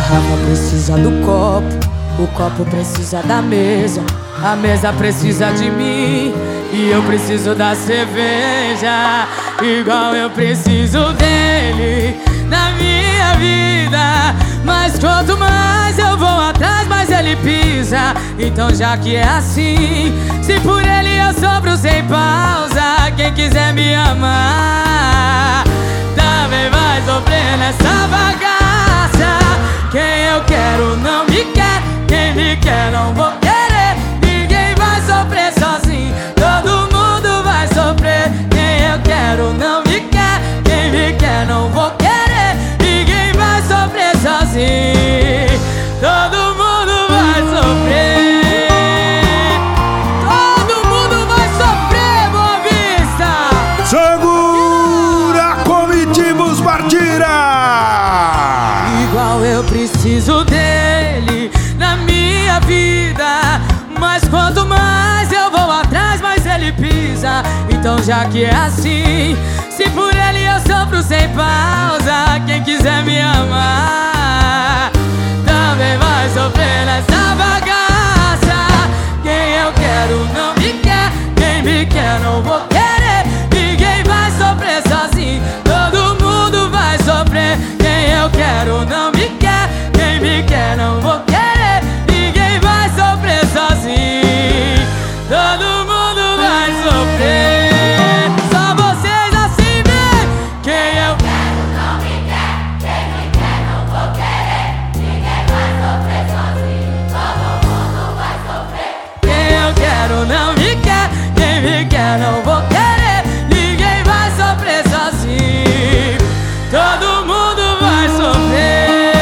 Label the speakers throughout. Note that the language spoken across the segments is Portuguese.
Speaker 1: garrafa precisa do copo, o copo precisa da mesa, a mesa precisa de mim e eu preciso da cerveja. Igual eu preciso dele na minha vida. Mas quanto mais eu vou atrás, mais ele pisa. Então já que é assim, se por ele eu sofro sem pausa, quem quiser me amar também vai sofrer nessa bagaça. Quem eu quero não me quer, quem me quer não vou querer. Ninguém vai sofrer sozinho, todo mundo vai sofrer. Quem eu quero não me quer, quem me quer não vou querer. Ninguém vai sofrer sozinho, todo mundo vai sofrer. Todo mundo vai sofrer, Boa Vista.
Speaker 2: Segura Comitivos Partira.
Speaker 1: Igual eu preciso dele na minha vida. Mas quanto mais eu vou atrás, mais ele pisa. Então já que é assim, se por ele eu sofro sem pausa, quem quiser me amar também vai sofrer nessa bagaça. Quem eu quero não me quer, quem me quer não vou querer. Ninguém vai sofrer sozinho, todo mundo vai sofrer. Quem eu quero não me quer, quem me quer não vou querer. Ninguém vai sofrer sozinho, todo mundo vai sofrer. Só vocês assim, vem. Quem eu quero não me quer, quem me quer não vou querer. Ninguém vai sofrer sozinho, todo mundo vai sofrer. Quem eu quero não me quer, quem me quer não vou querer. Ninguém vai sofrer sozinho, todo mundo vai sofrer.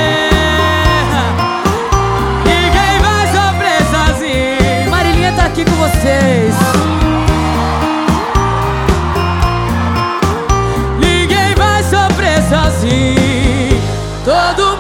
Speaker 1: Ninguém vai sofrer sozinho. Marilinha tá aqui com vocês. Ninguém vai sofrer sozinho, todo